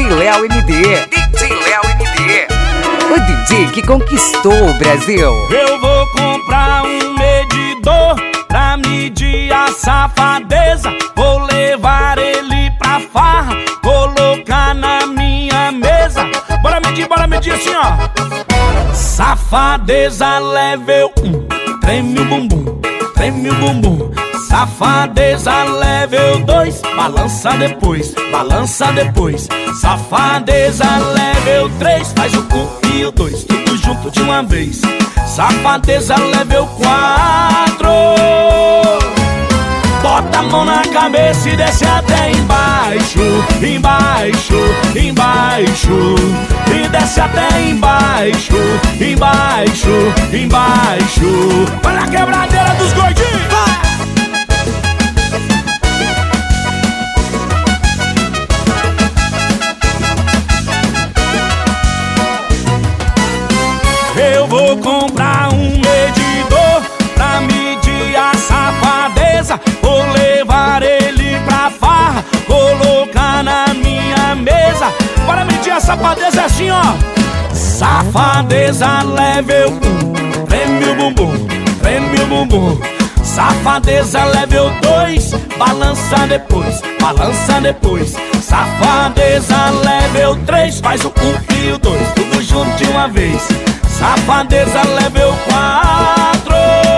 DJ Léo MD. DJ Léo MD. O DJ que conquistou o Brasil. Eu vou comprar um medidor pra medir a safadeza. Vou levar ele pra farra, colocar na minha mesa. Bora medir assim, ó. Safadeza level 1, treme o bumbum, treme o bumbum. Safadeza level 2, balança depois, balança depois. Safadeza level 3, faz o 1 e o 2, tudo junto de uma vez. Safadeza level 4, bota a mão na cabeça e desce até embaixo, embaixo, embaixo. E desce até embaixo, embaixo, embaixo. Olha a quebradeira dos gordinhos, vai! Eu vou comprar um medidor pra medir a safadeza. Vou levar ele pra farra, colocar na minha mesa. Bora medir a safadeza assim, ó. Safadeza level 1, treme o bumbum, treme o bumbum. Safadeza level 2, balança depois, balança depois. Safadeza level 3, faz o 1 e o 2, tudo junto de uma vez. Safadeza level 4,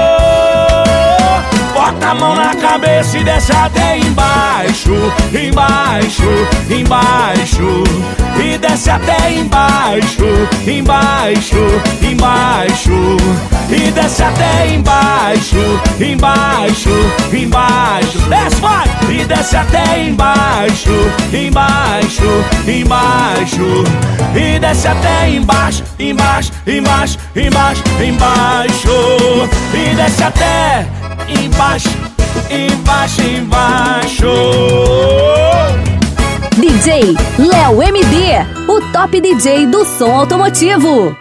bota a mão na cabeça e desce até embaixo, embaixo, embaixo. E desce até embaixo, embaixo, embaixo. E desce até embaixo, embaixo, embaixo. Desce, vai! E desce até embaixo, embaixo, embaixo. E desce até embaixo, embaixo, embaixo, embaixo, embaixo. E desce até embaixo, embaixo, embaixo. DJ Léo MD, o top DJ do som automotivo.